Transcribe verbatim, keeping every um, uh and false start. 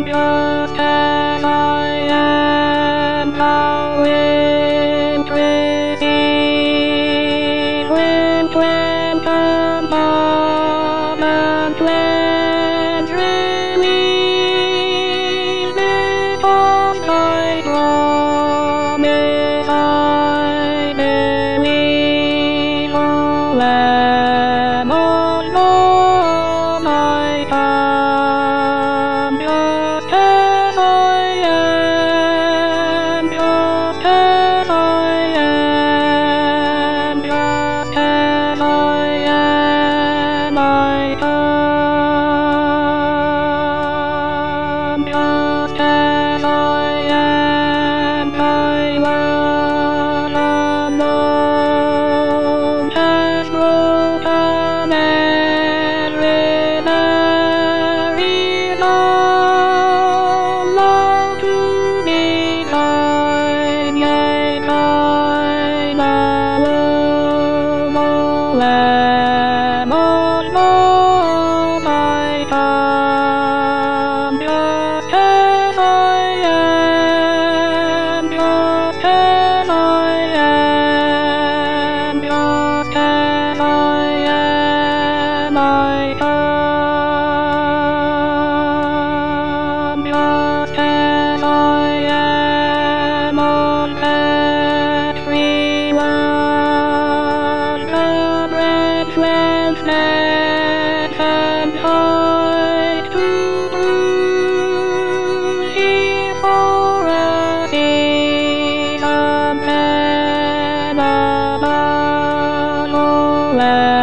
just as I am now in twenty, when twenty come and twenty release, because I promise I believe all am on all I come, just as I am, just as I am, just as I am, I come, just as I am, I was alone, just broken and weary, long to be kind, yet kind, all am alone I come, just as I am, just as I am, just as I am, I come, just as I am, on that free world, the branch whence snakes and height to bruise, here for a season, men above all